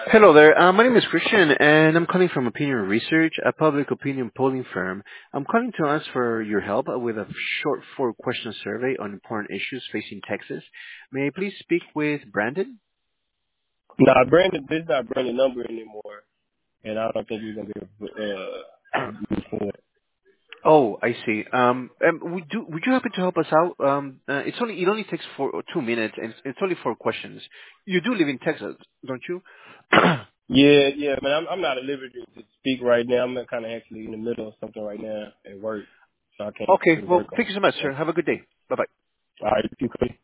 Hello there. My name is Christian, and I'm calling from Opinion Research, a public opinion polling firm. I'm calling to ask for your help with a short four-question survey on important issues facing Texas. May I please speak with Brandon? Nah, Brandon, this is not Brandon number anymore, and I don't think we're gonna be able to move forward. Oh, I see. Would you happen to help us out? It only takes 2 minutes, and it's only four questions. You do live in Texas, don't you? Yeah, man, I'm not at liberty to speak right now. I'm kind of actually in the middle of something right now at work, so I can't Okay. really Well, work on thank you so much, it. sir. Have a good day. Bye bye. All right, you could.